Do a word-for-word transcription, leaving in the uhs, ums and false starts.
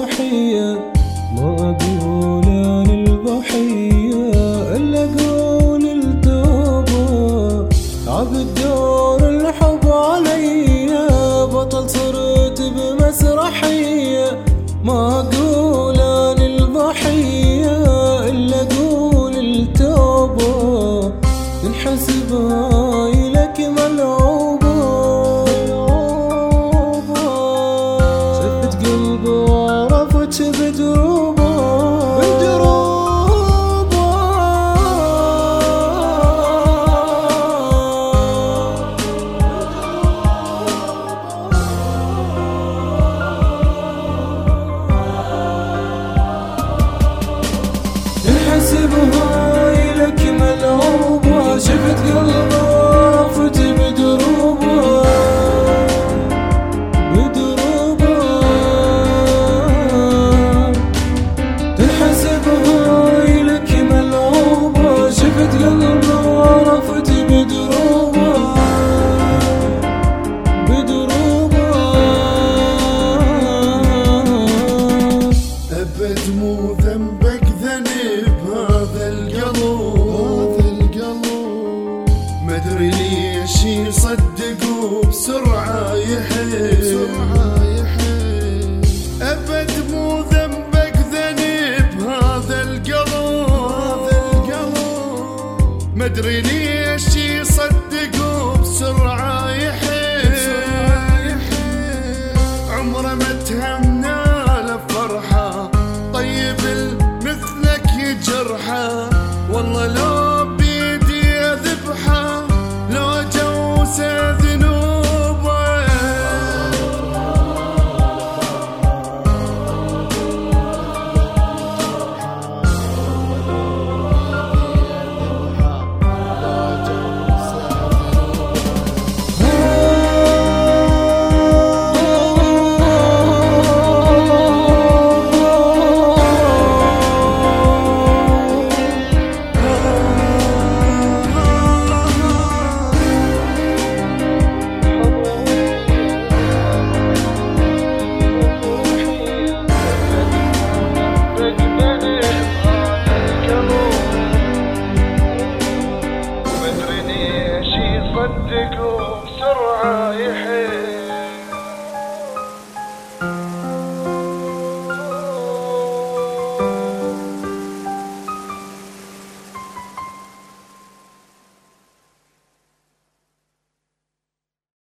ضحية، ما أقول عن الضحية إلا أقول التوبة. عقد دور الحب عليا بطل صرت بمسرحية، ما أقول عن الضحية إلا أقول التوبة. تنحسب هاي لك ملعوبة، شفت قلبي وعرفت بدروبة بدروبة. تنحسب هاي لك ملعوبة، شفت قلبي وعرفت بدروبة بدروبة. تنحسب هاي لك ملعوبة، شفت قلبي وعرفت بدروبة بدروبة. أبد مو ذنبك ذنب هذا القلب، مدري ليش يصدق وبسرعة يحب. أبد مو ذنبك ذنب هذا القلب، مدري ليش